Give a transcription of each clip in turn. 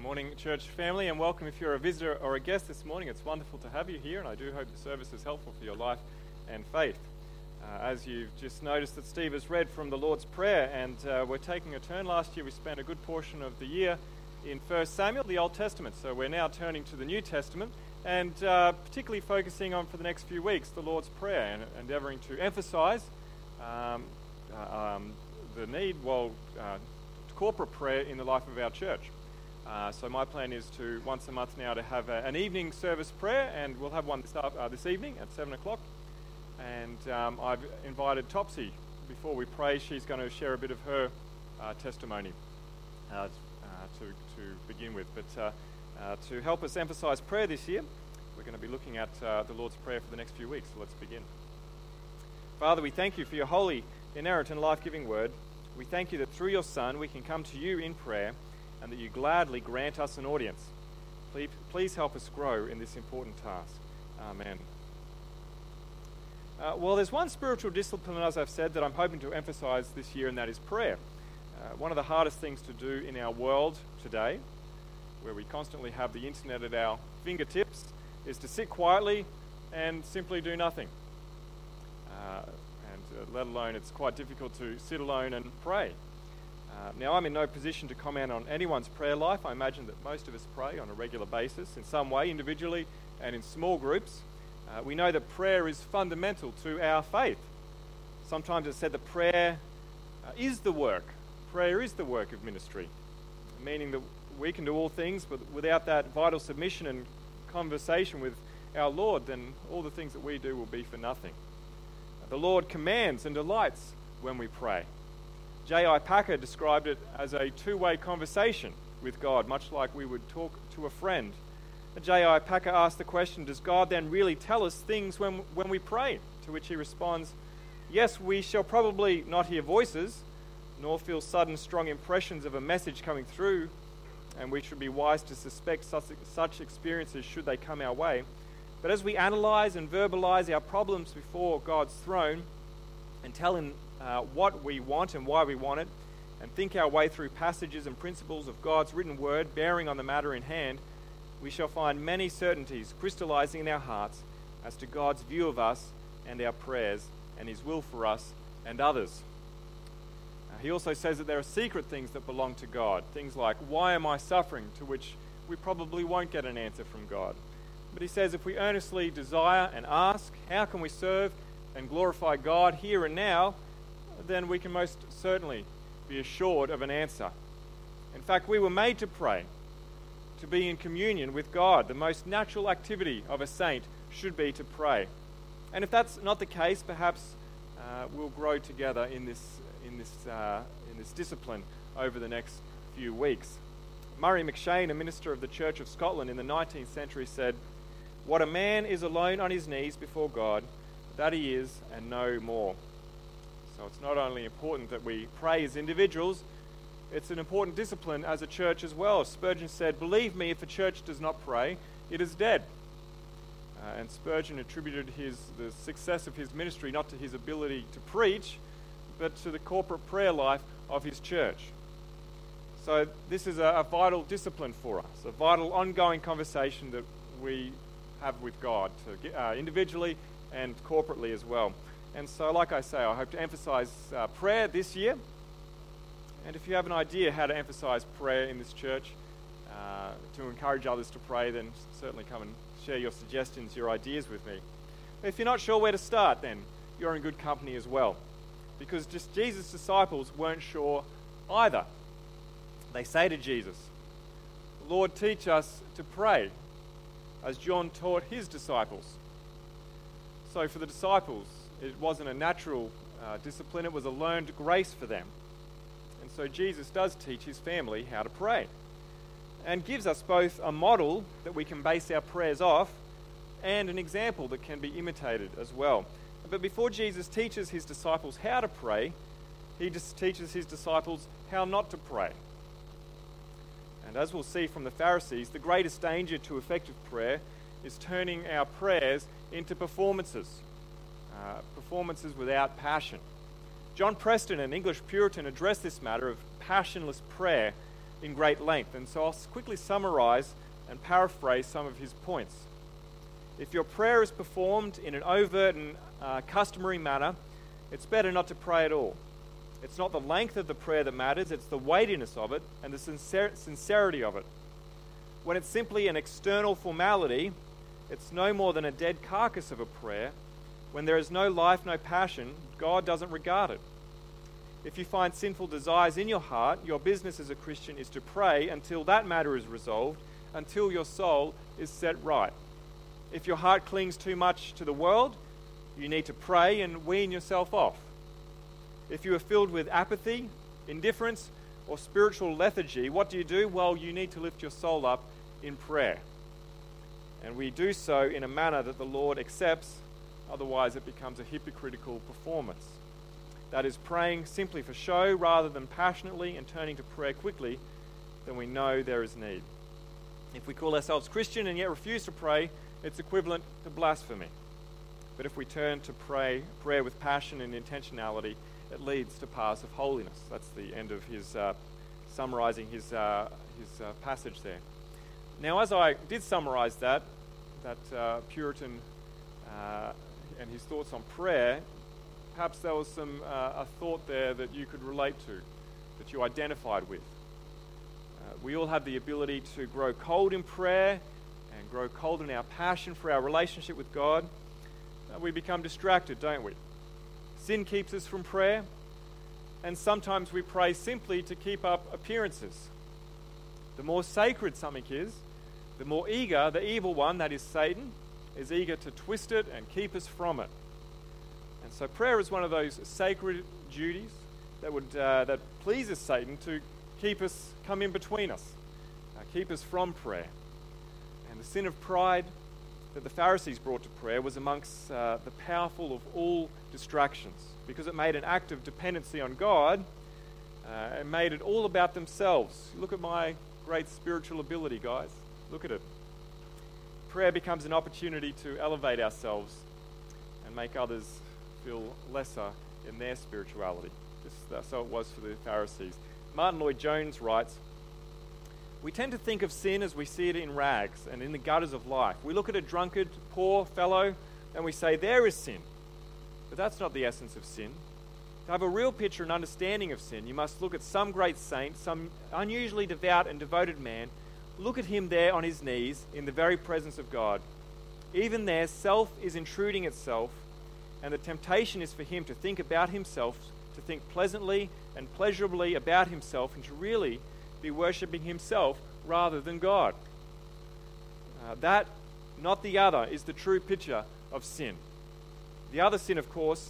Morning, church family, and welcome if you're a visitor or a guest this morning. It's wonderful to have you here, and I do hope the service is helpful for your life and faith. As you've just noticed that Steve has read from the Lord's Prayer, and we're taking a turn. Last year we spent a good portion of the year in 1 Samuel, the Old Testament, so we're now turning to the New Testament, and particularly focusing on, for the next few weeks, the Lord's Prayer, and endeavouring to emphasise the need, corporate prayer in the life of our church. So my plan is to, once a month now, to have an evening service prayer, and we'll have one this evening at 7 o'clock. And I've invited Topsy before we pray. She's going to share a bit of her testimony to begin with. But to help us emphasise prayer this year, we're going to be looking at the Lord's Prayer for the next few weeks. So let's begin. Father, we thank you for your holy, inerrant and life-giving word. We thank you that through your Son we can come to you in prayer, and that you gladly grant us an audience. Please help us grow in this important task. Amen. Well, there's one spiritual discipline, as I've said, that I'm hoping to emphasise this year, and that is prayer. One of the hardest things to do in our world today, where we constantly have the internet at our fingertips, is to sit quietly and simply do nothing. Let alone, it's quite difficult to sit alone and pray. Now, I'm in no position to comment on anyone's prayer life. I imagine that most of us pray on a regular basis, in some way, individually and in small groups. We know that prayer is fundamental to our faith. Sometimes it's said that prayer is the work. Prayer is the work of ministry, meaning that we can do all things, but without that vital submission and conversation with our Lord, then all the things that we do will be for nothing. The Lord commands and delights when we pray. J.I. Packer described it as a two-way conversation with God, much like we would talk to a friend. J.I. Packer asked the question, does God then really tell us things when we pray? To which he responds, yes, we shall probably not hear voices, nor feel sudden strong impressions of a message coming through, and we should be wise to suspect such experiences should they come our way. But as we analyse and verbalise our problems before God's throne and tell him what we want and why we want it, and think our way through passages and principles of God's written word bearing on the matter in hand, we shall find many certainties crystallising in our hearts as to God's view of us and our prayers and his will for us and others. He also says that there are secret things that belong to God, things like, why am I suffering, to which we probably won't get an answer from God. But he says if we earnestly desire and ask, how can we serve and glorify God here and now, then we can most certainly be assured of an answer. In fact, we were made to pray, to be in communion with God. The most natural activity of a saint should be to pray. And if that's not the case, perhaps we'll grow together in this discipline over the next few weeks. Murray McShane, a minister of the Church of Scotland in the 19th century, said, "What a man is alone on his knees before God, that he is and no more." So it's not only important that we pray as individuals, it's an important discipline as a church as well. Spurgeon said, "Believe me, if a church does not pray, it is dead." And Spurgeon attributed the success of his ministry not to his ability to preach, but to the corporate prayer life of his church. So this is a vital discipline for us, a vital ongoing conversation that we have with God, individually and corporately as well. And so, like I say, I hope to emphasise prayer this year. And if you have an idea how to emphasise prayer in this church, to encourage others to pray, then certainly come and share your suggestions, your ideas with me. If you're not sure where to start, then you're in good company as well. Because just Jesus' disciples weren't sure either. They say to Jesus, "Lord, teach us to pray, as John taught his disciples." So for the disciples, it wasn't a natural discipline, it was a learned grace for them. And so Jesus does teach his family how to pray, and gives us both a model that we can base our prayers off and an example that can be imitated as well. But before Jesus teaches his disciples how to pray, he just teaches his disciples how not to pray. And as we'll see from the Pharisees, the greatest danger to effective prayer is turning our prayers into performances without passion. John Preston, an English Puritan, addressed this matter of passionless prayer in great length. And so I'll quickly summarize and paraphrase some of his points. If your prayer is performed in an overt and customary manner, it's better not to pray at all. It's not the length of the prayer that matters, it's the weightiness of it and the sincerity of it. When it's simply an external formality, it's no more than a dead carcass of a prayer. When there is no life, no passion, God doesn't regard it. If you find sinful desires in your heart, your business as a Christian is to pray until that matter is resolved, until your soul is set right. If your heart clings too much to the world, you need to pray and wean yourself off. If you are filled with apathy, indifference, or spiritual lethargy, what do? Well, you need to lift your soul up in prayer. And we do so in a manner that the Lord accepts, otherwise it becomes a hypocritical performance. That is, praying simply for show rather than passionately, and turning to prayer quickly when we know there is need. If we call ourselves Christian and yet refuse to pray, it's equivalent to blasphemy. But if we turn to prayer with passion and intentionality, it leads to paths of holiness. That's the end of his summarizing his passage there. Now, as I did summarize that Puritan and his thoughts on prayer, perhaps there was a thought there that you could relate to, that you identified with. We all have the ability to grow cold in prayer and grow cold in our passion for our relationship with God. We become distracted, don't we? Sin keeps us from prayer, and sometimes we pray simply to keep up appearances. The more sacred something is, the more eager the evil one, that is Satan, is eager to twist it and keep us from it. And so prayer is one of those sacred duties that pleases Satan to come in between us, keep us from prayer. And the sin of pride that the Pharisees brought to prayer was amongst the powerful of all distractions, because it made an act of dependency on God and made it all about themselves. Look at my great spiritual ability, guys. Look at it. Prayer becomes an opportunity to elevate ourselves and make others feel lesser in their spirituality. So it was for the Pharisees. Martin Lloyd-Jones writes, "We tend to think of sin as we see it in rags and in the gutters of life. We look at a drunkard, poor fellow, and we say, there is sin. But that's not the essence of sin. To have a real picture and understanding of sin, you must look at some great saint, some unusually devout and devoted man. Look at him there on his knees in the very presence of God. Even there, self is intruding itself, and the temptation is for him to think about himself, to think pleasantly and pleasurably about himself, and to really be worshipping himself rather than God. That, not the other, is the true picture of sin. The other is sin, of course,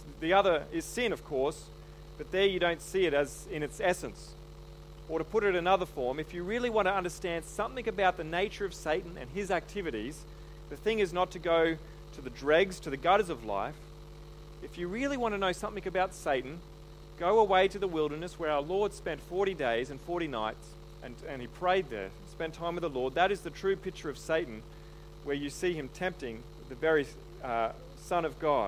but there you don't see it as in its essence. Or to put it in another form, if you really want to understand something about the nature of Satan and his activities, the thing is not to go to the dregs, to the gutters of life. If you really want to know something about Satan, go away to the wilderness where our Lord spent 40 days and 40 nights, and he prayed there, spent time with the Lord. That is the true picture of Satan, where you see him tempting the very Son of God.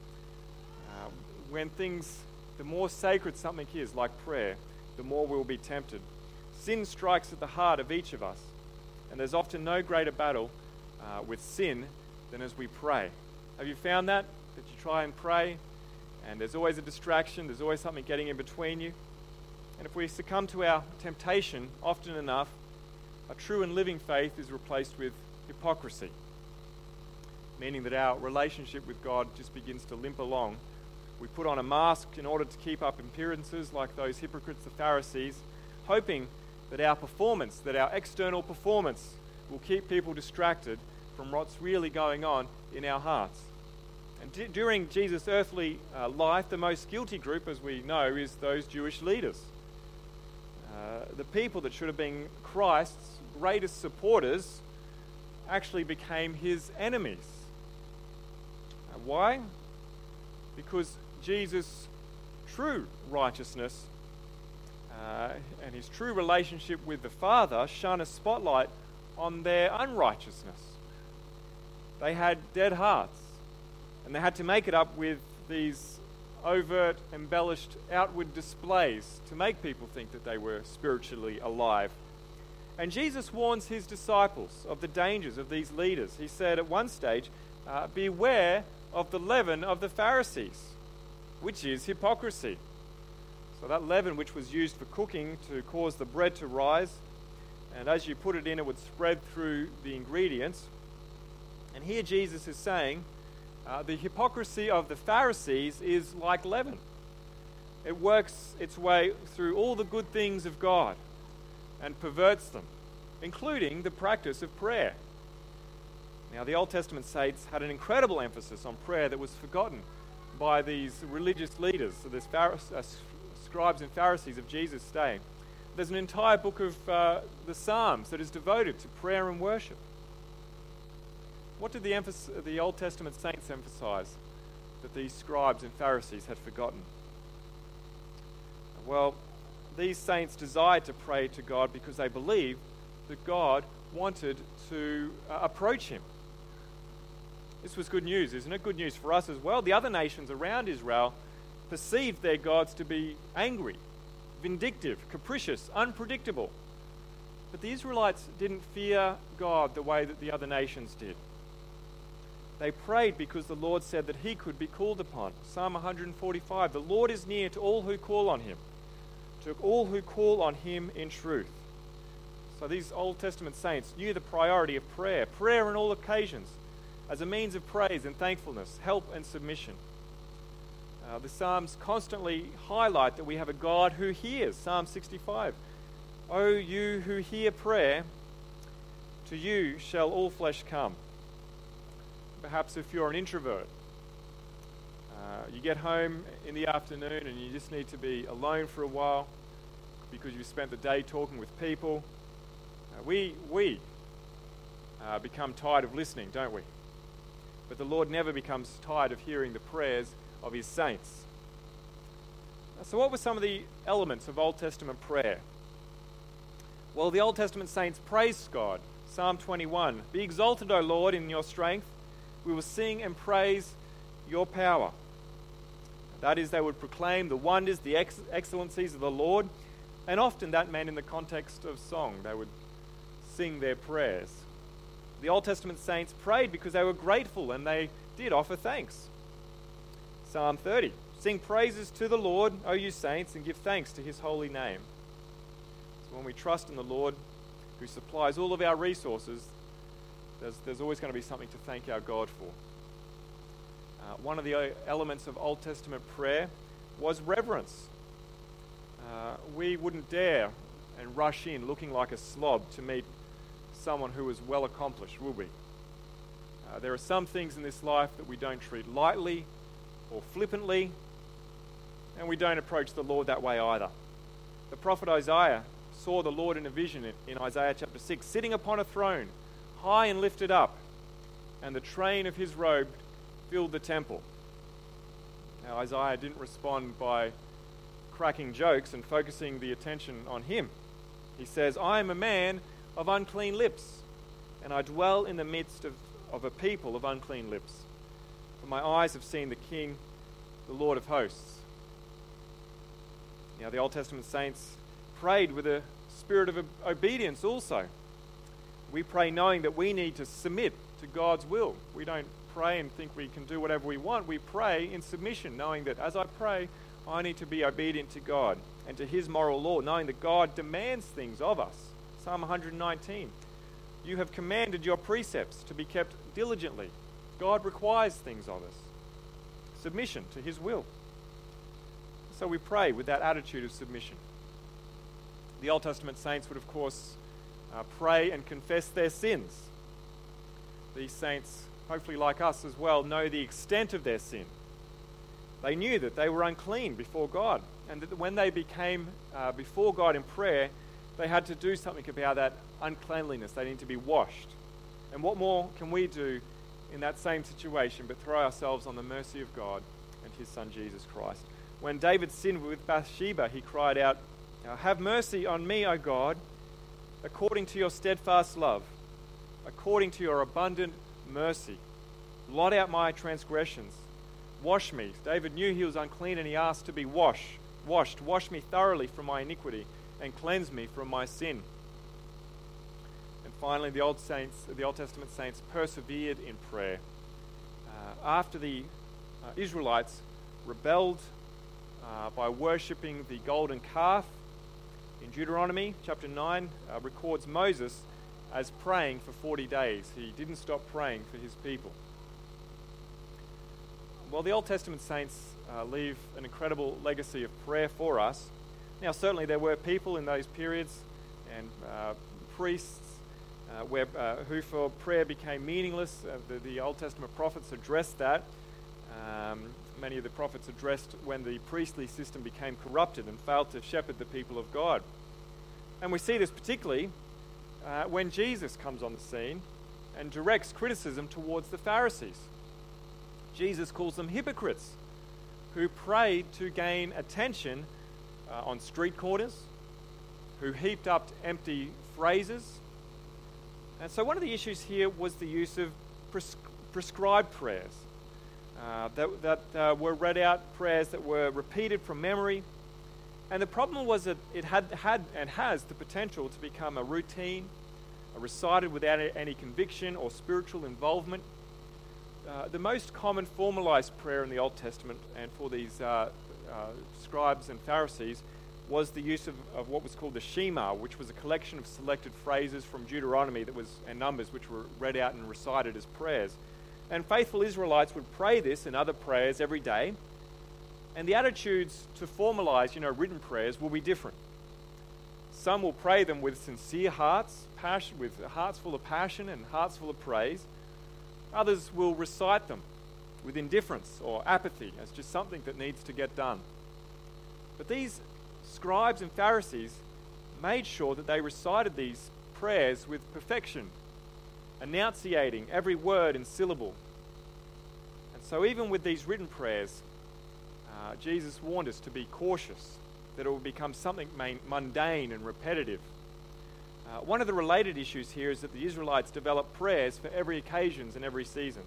The more sacred something is, like prayer, the more we'll be tempted. Sin strikes at the heart of each of us, and there's often no greater battle with sin than as we pray. Have you found that you try and pray, and there's always a distraction, there's always something getting in between you? And if we succumb to our temptation often enough, a true and living faith is replaced with hypocrisy, meaning that our relationship with God just begins to limp along. We put on a mask in order to keep up appearances like those hypocrites, the Pharisees, hoping that our external performance will keep people distracted from what's really going on in our hearts. And during Jesus' earthly life, the most guilty group, as we know, is those Jewish leaders. The people that should have been Christ's greatest supporters actually became his enemies. Why? Because Jesus' true righteousness and his true relationship with the Father shone a spotlight on their unrighteousness. They had dead hearts, and they had to make it up with these overt, embellished, outward displays to make people think that they were spiritually alive And Jesus warns his disciples of the dangers of these leaders. He said at one stage, beware of the leaven of the Pharisees, which is hypocrisy. So that leaven which was used for cooking to cause the bread to rise, and as you put it in, it would spread through the ingredients. And here Jesus is saying, the hypocrisy of the Pharisees is like leaven. It works its way through all the good things of God and perverts them, including the practice of prayer. Now, the Old Testament saints had an incredible emphasis on prayer that was forgotten by these religious leaders, so these scribes and Pharisees of Jesus' day. There's an entire book of the Psalms that is devoted to prayer and worship. What did the Old Testament saints emphasize that these scribes and Pharisees had forgotten? Well, these saints desired to pray to God because they believed that God wanted to approach him. This was good news, isn't it? Good news for us as well. The other nations around Israel perceived their gods to be angry, vindictive, capricious, unpredictable. But the Israelites didn't fear God the way that the other nations did. They prayed because the Lord said that he could be called upon. Psalm 145, the Lord is near to all who call on him, to all who call on him in truth. So these Old Testament saints knew the priority of prayer on all occasions, as a means of praise and thankfulness, help and submission. The Psalms constantly highlight that we have a God who hears. Psalm 65, O you who hear prayer, to you shall all flesh come. Perhaps if you're an introvert, you get home in the afternoon and you just need to be alone for a while because you've spent the day talking with people. We become tired of listening, don't we? But the Lord never becomes tired of hearing the prayers of his saints. So what were some of the elements of Old Testament prayer? Well, the Old Testament saints praised God. Psalm 21, be exalted, O Lord, in your strength. We will sing and praise your power. That is, they would proclaim the wonders, the excellencies of the Lord, and often that meant in the context of song. They would sing their prayers. The Old Testament saints prayed because they were grateful and they did offer thanks. Psalm 30, sing praises to the Lord, O you saints, and give thanks to his holy name. So when we trust in the Lord, who supplies all of our resources, there's always going to be something to thank our God for. One of the elements of Old Testament prayer was reverence. We wouldn't dare and rush in looking like a slob to meet someone who is well accomplished, will we? There are some things in this life that we don't treat lightly or flippantly, and we don't approach the Lord that way either. The prophet Isaiah saw the Lord in a vision in Isaiah chapter 6, sitting upon a throne, high and lifted up, and the train of his robe filled the temple. Now, Isaiah didn't respond by cracking jokes and focusing the attention on him. He says, I am a man of unclean lips, and I dwell in the midst of a people of unclean lips. For my eyes have seen the King, the Lord of hosts. Now, the Old Testament saints prayed with a spirit of obedience also. We pray knowing that we need to submit to God's will. We don't pray and think we can do whatever we want. We pray in submission, knowing that as I pray, I need to be obedient to God and to his moral law, knowing that God demands things of us. Psalm 119, you have commanded your precepts to be kept diligently. God requires things of us. Submission to his will. So we pray with that attitude of submission. The Old Testament saints would, of course, pray and confess their sins. These saints, hopefully like us as well, know the extent of their sin. They knew that they were unclean before God, and that when they became before God in prayer, they had to do something about that uncleanliness. They need to be washed. And what more can we do in that same situation but throw ourselves on the mercy of God and his Son Jesus Christ? When David sinned with Bathsheba, he cried out, have mercy on me, O God, according to your steadfast love, according to your abundant mercy. Blot out my transgressions. Wash me. David knew he was unclean and he asked to be washed. Wash me thoroughly from my iniquity and cleanse me from my sin. And finally, the Old Testament saints persevered in prayer. After the Israelites rebelled by worshipping the golden calf, in Deuteronomy chapter 9 records Moses as praying for 40 days. He didn't stop praying for his people. Well, the Old Testament saints leave an incredible legacy of prayer for us. Now, certainly there were people in those periods and priests who for prayer became meaningless. The Old Testament prophets addressed that. Many of the prophets addressed when the priestly system became corrupted and failed to shepherd the people of God. And we see this particularly when Jesus comes on the scene and directs criticism towards the Pharisees. Jesus calls them hypocrites who prayed to gain attention on street corners, who heaped up empty phrases. And so one of the issues here was the use of prescribed prayers that were read out, prayers that were repeated from memory. And the problem was that it had and has the potential to become a routine, recited without any conviction or spiritual involvement. The most common formalized prayer in the Old Testament and for these scribes and Pharisees was the use of what was called the Shema, which was a collection of selected phrases from Deuteronomy and Numbers, which were read out and recited as prayers. And faithful Israelites would pray this and other prayers every day. And the attitudes to formalize, written prayers will be different. Some will pray them with sincere hearts, with hearts full of passion and hearts full of praise. Others will recite them with indifference or apathy as just something that needs to get done. But these scribes and Pharisees made sure that they recited these prayers with perfection, enunciating every word and syllable. And so even with these written prayers, Jesus warned us to be cautious, that it will become something mundane and repetitive. One of the related issues here is that the Israelites developed prayers for every occasion and every season.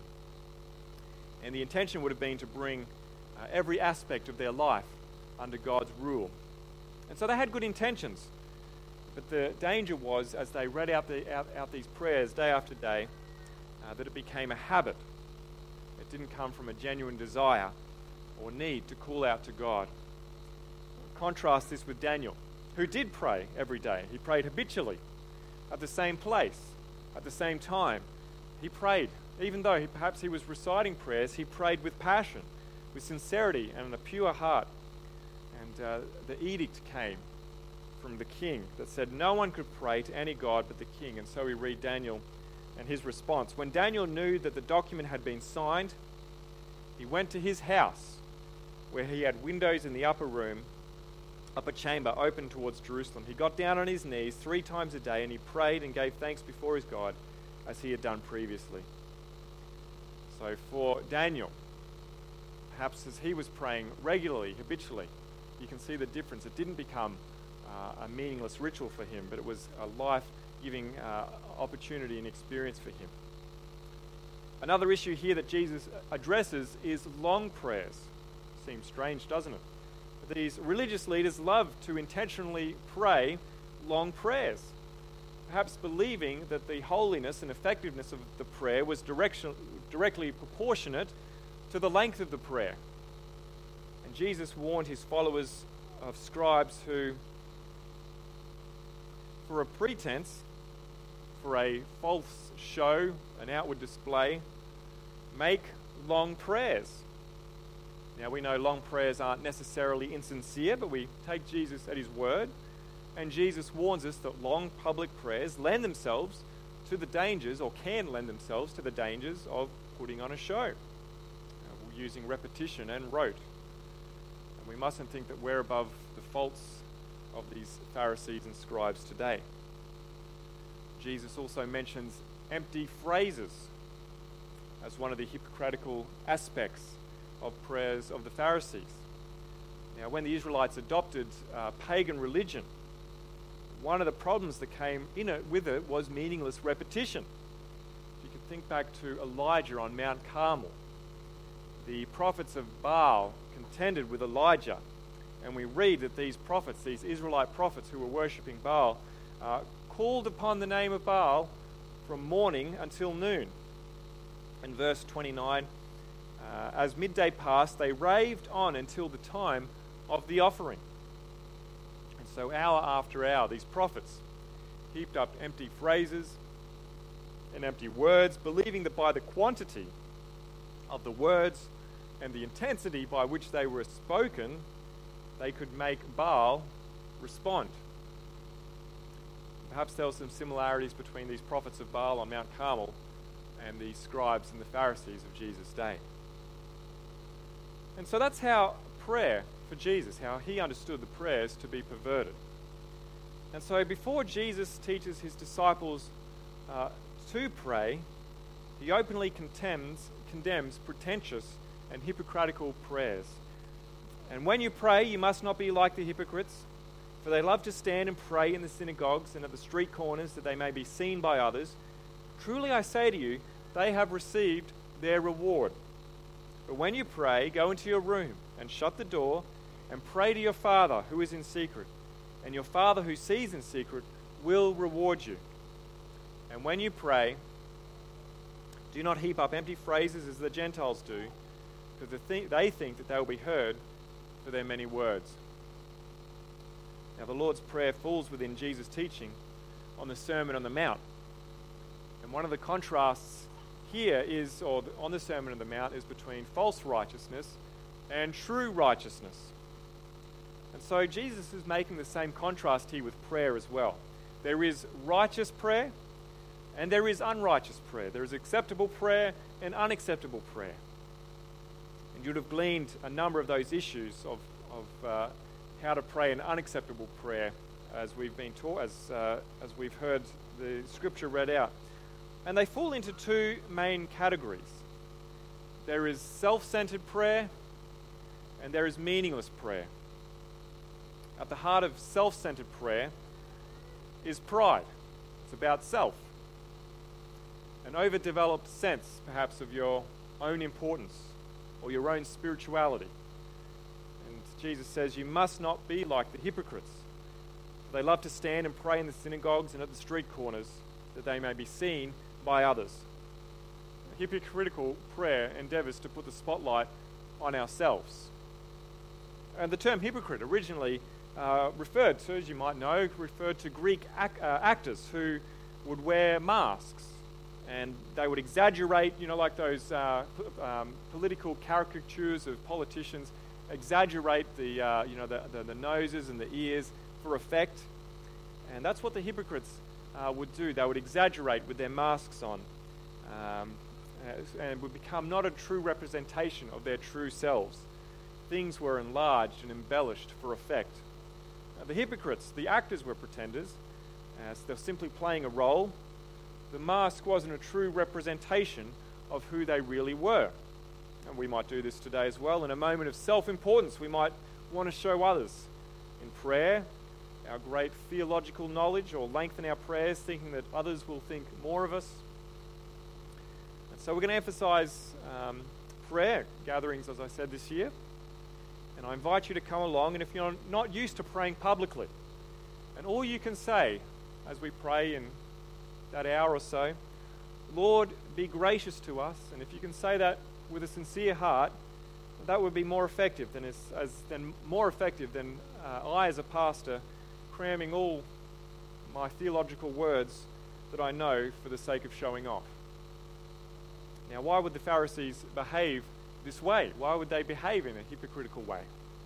And the intention would have been to bring every aspect of their life under God's rule. And so they had good intentions. But the danger was, as they read out these prayers day after day, that it became a habit. It didn't come from a genuine desire or need to call out to God. Contrast this with Daniel, who did pray every day. He prayed habitually, at the same place, at the same time. He prayed. Even though perhaps he was reciting prayers, he prayed with passion, with sincerity and a pure heart. And the edict came from the king that said no one could pray to any god but the king. And so we read Daniel and his response. When Daniel knew that the document had been signed, he went to his house, where he had windows in the upper chamber open towards Jerusalem. He got down on his knees 3 times a day, and he prayed and gave thanks before his God, as he had done previously. So for Daniel, perhaps as he was praying regularly, habitually, you can see the difference. It didn't become a meaningless ritual for him, but it was a life-giving opportunity and experience for him. Another issue here that Jesus addresses is long prayers. Seems strange, doesn't it? But these religious leaders love to intentionally pray long prayers, perhaps believing that the holiness and effectiveness of the prayer was directly proportionate to the length of the prayer. And Jesus warned his followers of scribes who, for a pretense, for a false show, an outward display, make long prayers. Now, we know long prayers aren't necessarily insincere, but we take Jesus at his word, and Jesus warns us that long public prayers lend themselves to the dangers, or can lend themselves to the dangers of putting on a show, using repetition and rote. And we mustn't think that we're above the faults of these Pharisees and scribes today. Jesus also mentions empty phrases as one of the hypocritical aspects of prayers of the Pharisees. Now, when the Israelites adopted pagan religion, one of the problems that came with it was meaningless repetition. You can think back to Elijah on Mount Carmel. The prophets of Baal contended with Elijah, and we read that these prophets, these Israelite prophets who were worshipping Baal, called upon the name of Baal from morning until noon. In verse 29, as midday passed, they raved on until the time of the offering. And so hour after hour, these prophets heaped up empty phrases and empty words, believing that by the quantity of the words and the intensity by which they were spoken, they could make Baal respond. Perhaps there were some similarities between these prophets of Baal on Mount Carmel and the scribes and the Pharisees of Jesus' day. And so that's how prayer for Jesus, how he understood the prayers to be perverted. And so before Jesus teaches his disciples to pray, he openly condemns pretentious and hypocritical prayers. And when you pray, you must not be like the hypocrites, for they love to stand and pray in the synagogues and at the street corners that they may be seen by others. Truly I say to you, they have received their reward. But when you pray, go into your room and shut the door and pray to your Father who is in secret, and your Father who sees in secret will reward you. And when you pray, do not heap up empty phrases as the Gentiles do, because they think that they will be heard for their many words. Now the Lord's Prayer falls within Jesus' teaching on the Sermon on the Mount. And one of the contrasts here is, or on the Sermon on the Mount, is between false righteousness and true righteousness. And so Jesus is making the same contrast here with prayer as well. There is righteous prayer and there is unrighteous prayer. There is acceptable prayer and unacceptable prayer. And you'd have gleaned a number of those issues of how to pray an unacceptable prayer as we've been taught, as we've heard the scripture read out. And they fall into two main categories. There is self-centered prayer and there is meaningless prayer. At the heart of self-centered prayer is pride. It's about self. An overdeveloped sense, perhaps, of your own importance or your own spirituality. And Jesus says you must not be like the hypocrites. They love to stand and pray in the synagogues and at the street corners that they may be seen by others. Hypocritical prayer endeavors to put the spotlight on ourselves. And the term hypocrite originally referred to, as you might know, referred to Greek actors who would wear masks. And they would exaggerate, like those political caricatures of politicians, exaggerate the noses and the ears for effect. And that's what the hypocrites would do. They would exaggerate with their masks on and would become not a true representation of their true selves. Things were enlarged and embellished for effect. The hypocrites, the actors, were pretenders. So they're simply playing a role. The mask wasn't a true representation of who they really were. And we might do this today as well. In a moment of self-importance, we might want to show others in prayer our great theological knowledge, or lengthen our prayers thinking that others will think more of us. And so we're going to emphasize prayer gatherings, as I said, this year. And I invite you to come along, and if you're not used to praying publicly, and all you can say as we pray in that hour or so, Lord, be gracious to us, and if you can say that with a sincere heart, that would be more effective than I, as a pastor, cramming all my theological words that I know for the sake of showing off. Now, why would the Pharisees behave this way? Why would they behave in a hypocritical way?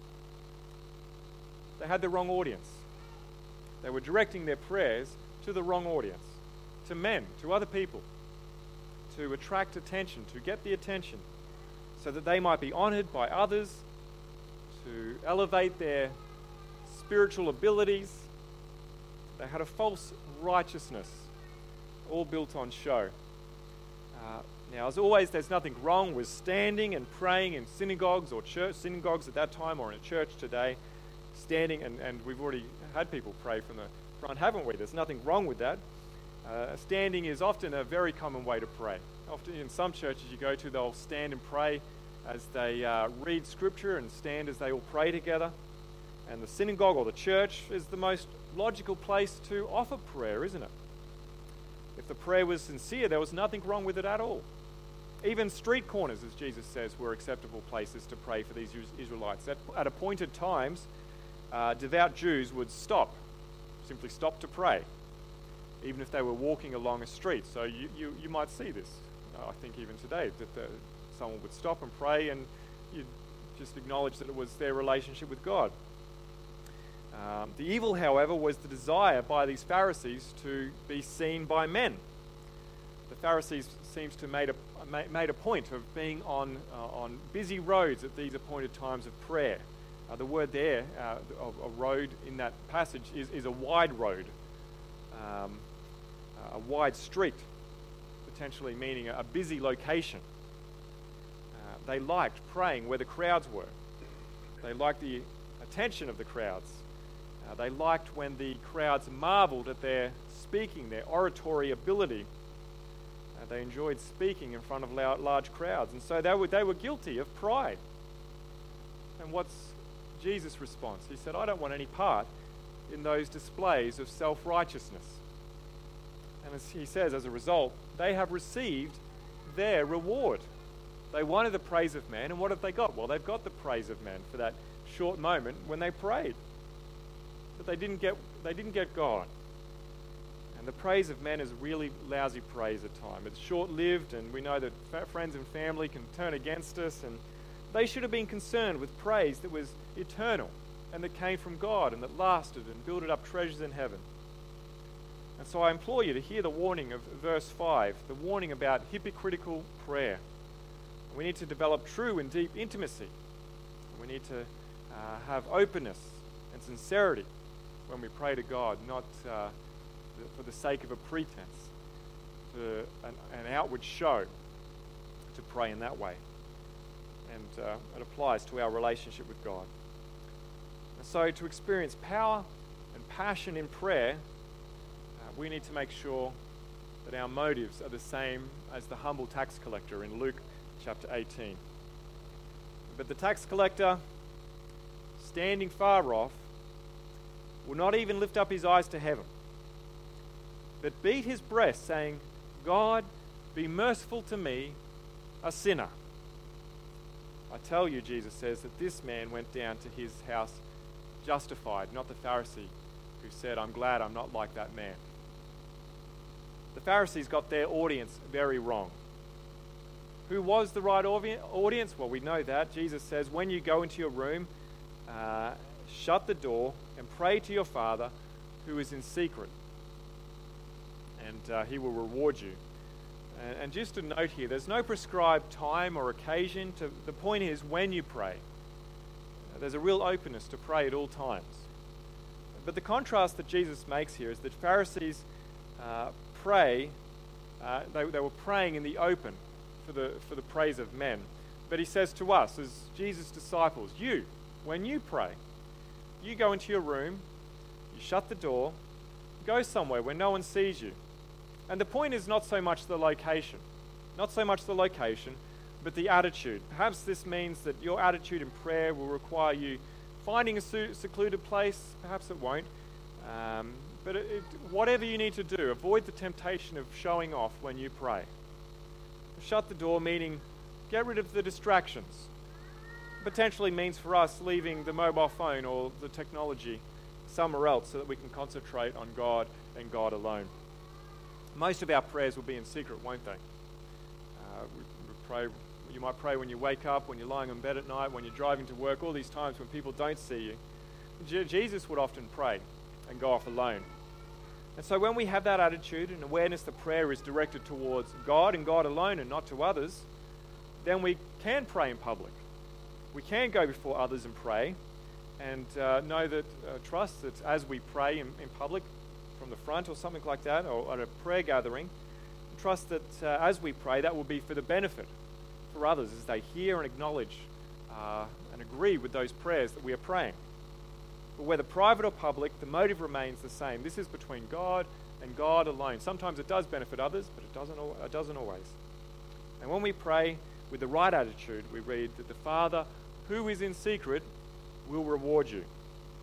They had the wrong audience. They were directing their prayers to the wrong audience, to men, to other people, to attract attention, to get the attention, so that they might be honored by others, to elevate their spiritual abilities. They had a false righteousness, all built on show. Now, as always, there's nothing wrong with standing and praying in synagogues or church, synagogues at that time or in a church today, standing, and we've already had people pray from the front, haven't we? There's nothing wrong with that. Standing is often a very common way to pray. Often in some churches you go to, they'll stand and pray as they read scripture and stand as they all pray together. And the synagogue or the church is the most logical place to offer prayer, isn't it? If the prayer was sincere, there was nothing wrong with it at all. Even street corners, as Jesus says, were acceptable places to pray for these Israelites. At appointed times, devout Jews would simply stop to pray, even if they were walking along a street. So you might see this, I think, even today, that someone would stop and pray, and you'd just acknowledge that it was their relationship with God. The evil, however, was the desire by these Pharisees to be seen by men. The Pharisees seems to have made a point of being on busy roads at these appointed times of prayer. The word there, of a road in that passage, is a wide road, a wide street, potentially meaning a busy location. They liked praying where the crowds were. They liked the attention of the crowds. They liked when the crowds marveled at their speaking, their oratory ability. They enjoyed speaking in front of large crowds, and so they were guilty of pride. And what's Jesus' response? He said, I don't want any part in those displays of self-righteousness. And as he says, as a result, they have received their reward. They wanted the praise of man, and what have they got? Well, they've got the praise of man for that short moment when they prayed. But they didn't get God. And the praise of men is really lousy praise at times. It's short-lived, and we know that friends and family can turn against us, and they should have been concerned with praise that was eternal and that came from God and that lasted and builded up treasures in heaven. And so I implore you to hear the warning of verse 5, the warning about hypocritical prayer. We need to develop true and deep intimacy. We need to have openness and sincerity when we pray to God, not for the sake of a pretense, for an outward show to pray in that way. And it applies to our relationship with God. And so to experience power and passion in prayer, we need to make sure that our motives are the same as the humble tax collector in Luke chapter 18. But the tax collector, standing far off, will not even lift up his eyes to heaven, but beat his breast, saying, God, be merciful to me, a sinner. I tell you, Jesus says, that this man went down to his house justified, not the Pharisee who said, I'm glad I'm not like that man. The Pharisees got their audience very wrong. Who was the right audience? Well, we know that. Jesus says, when you go into your room, shut the door and pray to your Father who is in secret, and he will reward you. And just a note here, there's no prescribed time or occasion. The point is when you pray. There's a real openness to pray at all times. But the contrast that Jesus makes here is that Pharisees pray, they were praying in the open for the praise of men. But he says to us, as Jesus' disciples, when you pray, you go into your room, you shut the door, go somewhere where no one sees you. And the point is not so much the location, but the attitude. Perhaps this means that your attitude in prayer will require you finding a secluded place. Perhaps it won't. But whatever you need to do, avoid the temptation of showing off when you pray. Shut the door, meaning get rid of the distractions. Potentially means for us leaving the mobile phone or the technology somewhere else so that we can concentrate on God and God alone. Most of our prayers will be in secret, won't they? We pray. You might pray when you wake up, when you're lying in bed at night, when you're driving to work, all these times when people don't see you. Jesus would often pray and go off alone. And so when we have that attitude and awareness that prayer is directed towards God and God alone and not to others, then we can pray in public. We can go before others and pray, and know that, trust that as we pray in public from the front or something like that, or at a prayer gathering, trust that as we pray, that will be for the benefit for others as they hear and acknowledge and agree with those prayers that we are praying. But whether private or public, the motive remains the same. This is between God and God alone. Sometimes it does benefit others, but it doesn't always. And when we pray with the right attitude, we read that the Father who is in secret will reward you.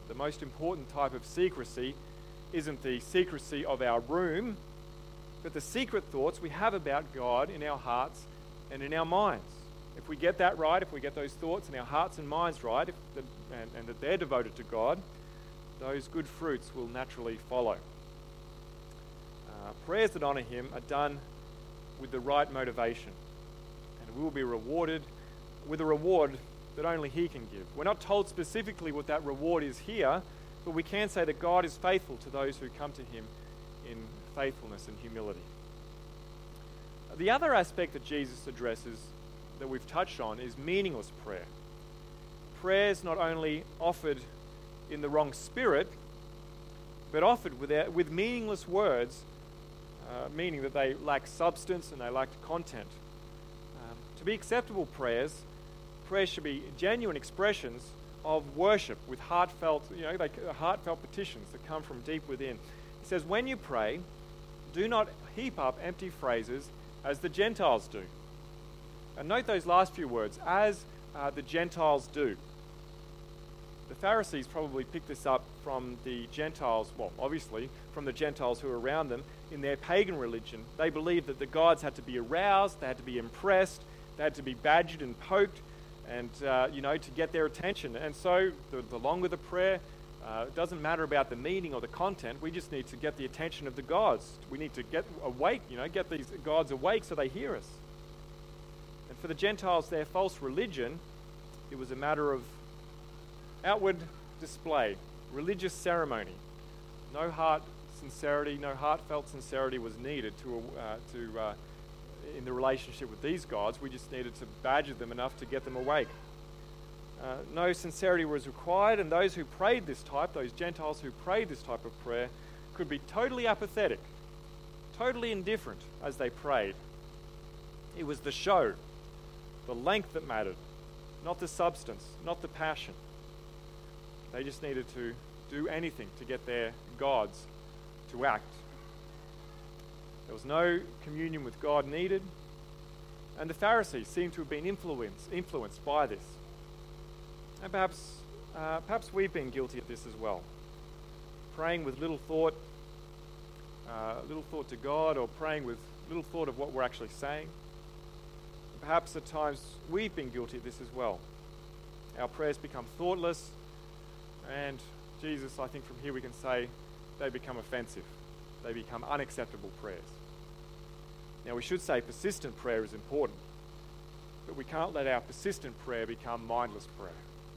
The most important type of secrecy isn't the secrecy of our room, but the secret thoughts we have about God in our hearts and in our minds. If we get that right, if we get those thoughts in our hearts and minds right, and that they're devoted to God, those good fruits will naturally follow. Prayers that honour Him are done with the right motivation, and we will be rewarded with a reward that only He can give. We're not told specifically what that reward is here, but we can say that God is faithful to those who come to Him in faithfulness and humility. The other aspect that Jesus addresses that we've touched on is meaningless prayer. Prayers not only offered in the wrong spirit, but offered with meaningless words, meaning that they lack substance and they lack content. To be acceptable prayers should be genuine expressions of worship with heartfelt petitions that come from deep within. He says, when you pray, do not heap up empty phrases as the Gentiles do. And note those last few words, as the Gentiles do. The Pharisees probably picked this up from the Gentiles, well, obviously, from the Gentiles who were around them. In their pagan religion, they believed that the gods had to be aroused, they had to be impressed, they had to be badgered and poked, and, to get their attention. And so, the longer the prayer, it doesn't matter about the meaning or the content, we just need to get the attention of the gods. We need to get awake, get these gods awake so they hear us. And for the Gentiles, their false religion, it was a matter of outward display, religious ceremony. No heartfelt sincerity was needed in the relationship with these gods. We just needed to badger them enough to get them awake. No sincerity was required, and those Gentiles who prayed this type of prayer, could be totally apathetic, totally indifferent as they prayed. It was the show, the length that mattered, not the substance, not the passion. They just needed to do anything to get their gods to act. There was no communion with God needed, and the Pharisees seem to have been influenced by this. And perhaps we've been guilty of this as well. Praying with little thought to God, or praying with little thought of what we're actually saying. Perhaps at times we've been guilty of this as well. Our prayers become thoughtless, and Jesus, I think from here we can say, they become offensive. They become unacceptable prayers. Now we should say persistent prayer is important, but we can't let our persistent prayer become mindless prayer.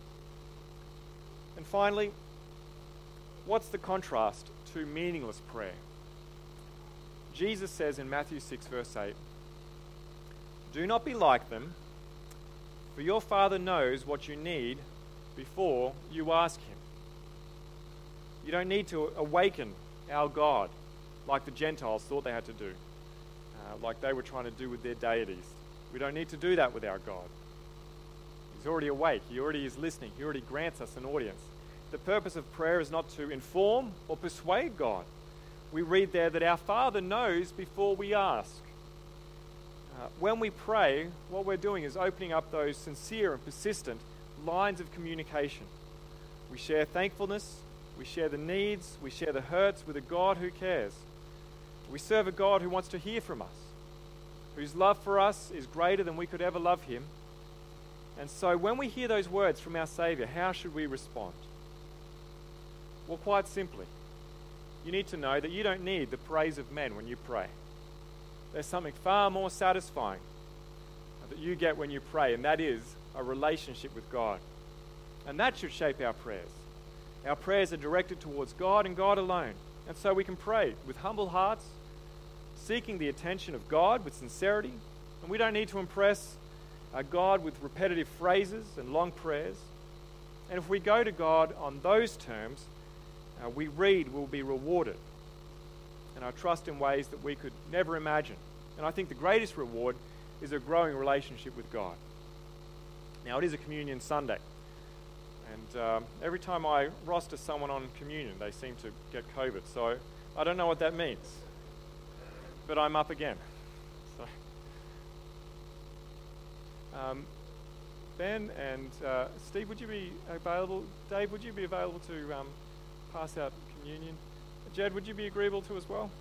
And finally, what's the contrast to meaningless prayer? Jesus says in Matthew 6 verse 8, "Do not be like them, for your Father knows what you need before you ask Him." You don't need to awaken our God like the Gentiles thought they had to do, like they were trying to do with their deities. We don't need to do that with our God. He's already awake. He already is listening. He already grants us an audience. The purpose of prayer is not to inform or persuade God. We read there that our Father knows before we ask. When we pray, what we're doing is opening up those sincere and persistent lines of communication. We share thankfulness, we share the needs, we share the hurts with a God who cares. We serve a God who wants to hear from us, whose love for us is greater than we could ever love Him. And so when we hear those words from our Saviour, how should we respond? Well, quite simply, you need to know that you don't need the praise of men when you pray. There's something far more satisfying that you get when you pray, and that is a relationship with God. And that should shape our prayers. Our prayers are directed towards God and God alone. And so we can pray with humble hearts, seeking the attention of God with sincerity. And we don't need to impress God with repetitive phrases and long prayers. And if we go to God on those terms, we read we'll be rewarded. And I trust in ways that we could never imagine. And I think the greatest reward is a growing relationship with God. Now, it is a Communion Sunday. And every time I roster someone on communion, they seem to get COVID. So I don't know what that means. But I'm up again. So, Ben and Steve, would you be available? Dave, would you be available to pass out communion? Jed, would you be agreeable to as well?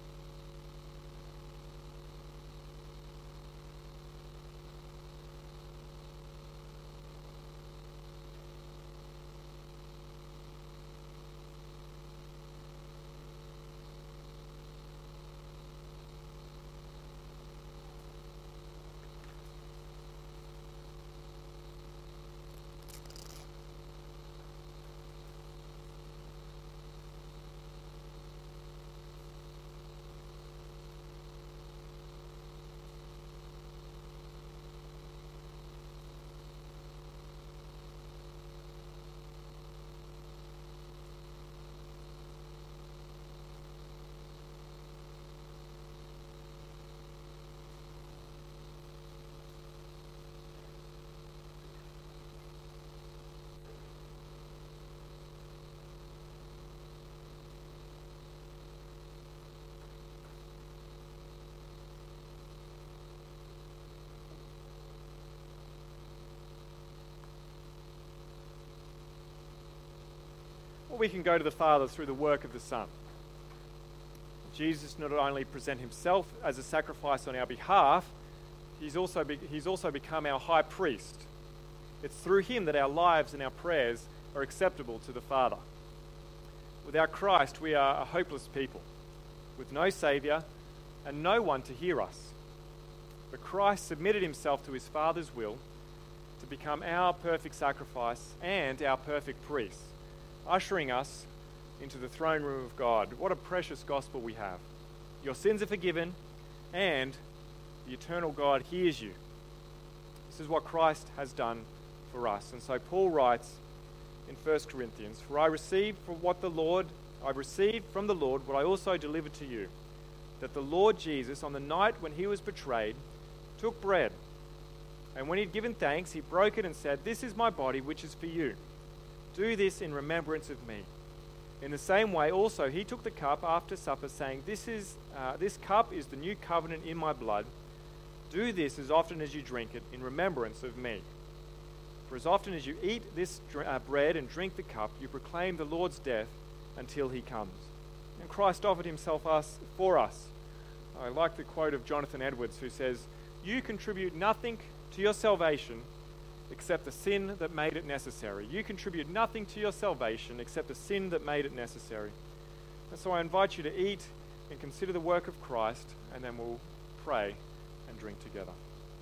Well, we can go to the Father through the work of the Son. Jesus not only present himself as a sacrifice on our behalf, he's also become our high priest. It's through him that our lives and our prayers are acceptable to the Father. Without Christ, we are a hopeless people, with no Saviour and no one to hear us. But Christ submitted himself to his Father's will to become our perfect sacrifice and our perfect priest, ushering us into the throne room of God. What a precious gospel we have. Your sins are forgiven, and the eternal God hears you. This is what Christ has done for us. And so Paul writes in 1 Corinthians, "For I received from the Lord what I also delivered to you, that the Lord Jesus, on the night when he was betrayed, took bread, and when he had given thanks, he broke it and said, 'This is my body, which is for you. Do this in remembrance of me.' In the same way also he took the cup after supper, saying, 'This cup is the new covenant in my blood. Do this as often as you drink it in remembrance of me. For as often as you eat this bread and drink the cup, you proclaim the Lord's death until he comes.' And Christ offered himself for us. I like the quote of Jonathan Edwards, who says, 'You contribute nothing to your salvation except the sin that made it necessary.' You contribute nothing to your salvation except the sin that made it necessary. And so I invite you to eat and consider the work of Christ, and then we'll pray and drink together.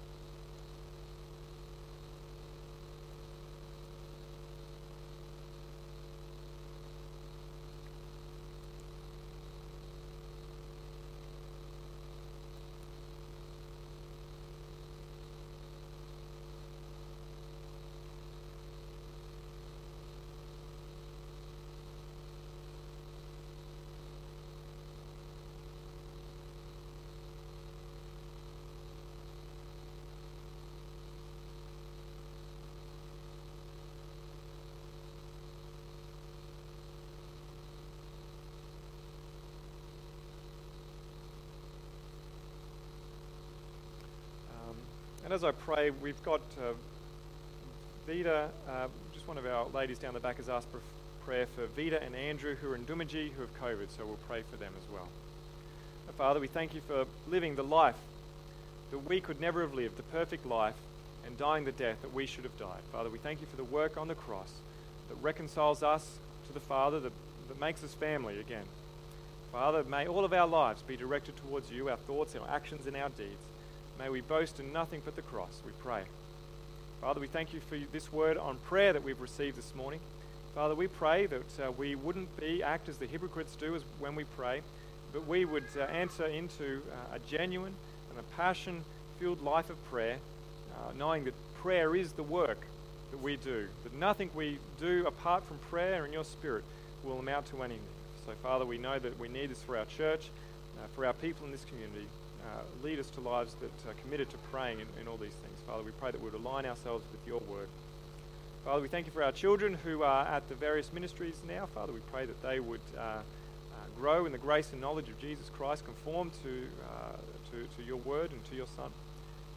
And as I pray, we've got Vida, just one of our ladies down the back has asked for prayer for Vida and Andrew, who are in Doomadgee, who have COVID, so we'll pray for them as well. Father, we thank you for living the life that we could never have lived, the perfect life, and dying the death that we should have died. Father, we thank you for the work on the cross that reconciles us to the Father, that makes us family again. Father, may all of our lives be directed towards you, our thoughts, our actions, and our deeds. May we boast in nothing but the cross, we pray. Father, we thank you for this word on prayer that we've received this morning. Father, we pray that we wouldn't act as the hypocrites do when we pray, but we would enter into a genuine and a passion-filled life of prayer, knowing that prayer is the work that we do, that nothing we do apart from prayer and your Spirit will amount to anything. So, Father, we know that we need this for our church, for our people in this community. Lead us to lives that are committed to praying in all these things. Father, we pray that we would align ourselves with your word. Father, we thank you for our children who are at the various ministries now. Father, we pray that they would grow in the grace and knowledge of Jesus Christ, conform to your word and to your Son.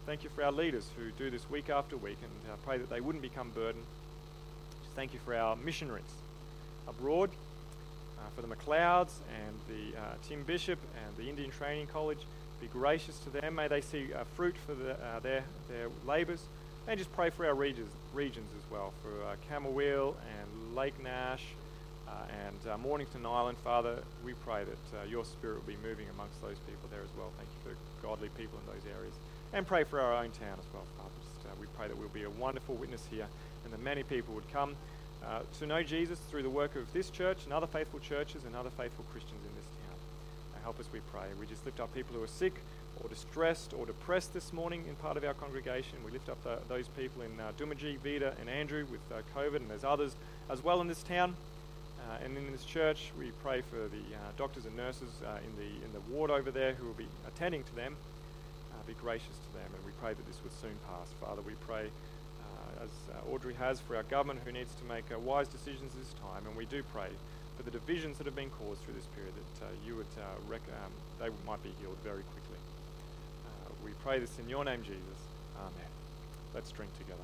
Thank you for our leaders who do this week after week, and pray that they wouldn't become burdened. Just thank you for our missionaries abroad, for the McLeods and the Tim Bishop and the Indian Training College. Be gracious to them. May they see fruit for their labours. And just pray for our regions as well, for Camberwell and Lake Nash and Mornington Island. Father, we pray that your Spirit will be moving amongst those people there as well. Thank you for godly people in those areas. And pray for our own town as well, Father. We pray that we'll be a wonderful witness here and that many people would come to know Jesus through the work of this church and other faithful churches and other faithful Christians in this town. Help us, we pray. We just lift up people who are sick or distressed or depressed this morning in part of our congregation. We lift up those people in Dumaji, Vida and Andrew with COVID, and there's others as well in this town. And in this church, we pray for the doctors and nurses in the ward over there who will be attending to them. Be gracious to them, and we pray that this would soon pass. Father, we pray, as Audrey has, for our government who needs to make wise decisions this time, and we do pray for the divisions that have been caused through this period, that you would they might be healed very quickly. We pray this in your name, Jesus. Amen. Let's drink together.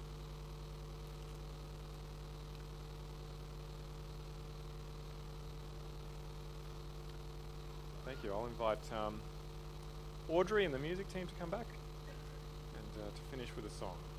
Thank you. I'll invite Audrey and the music team to come back and to finish with a song.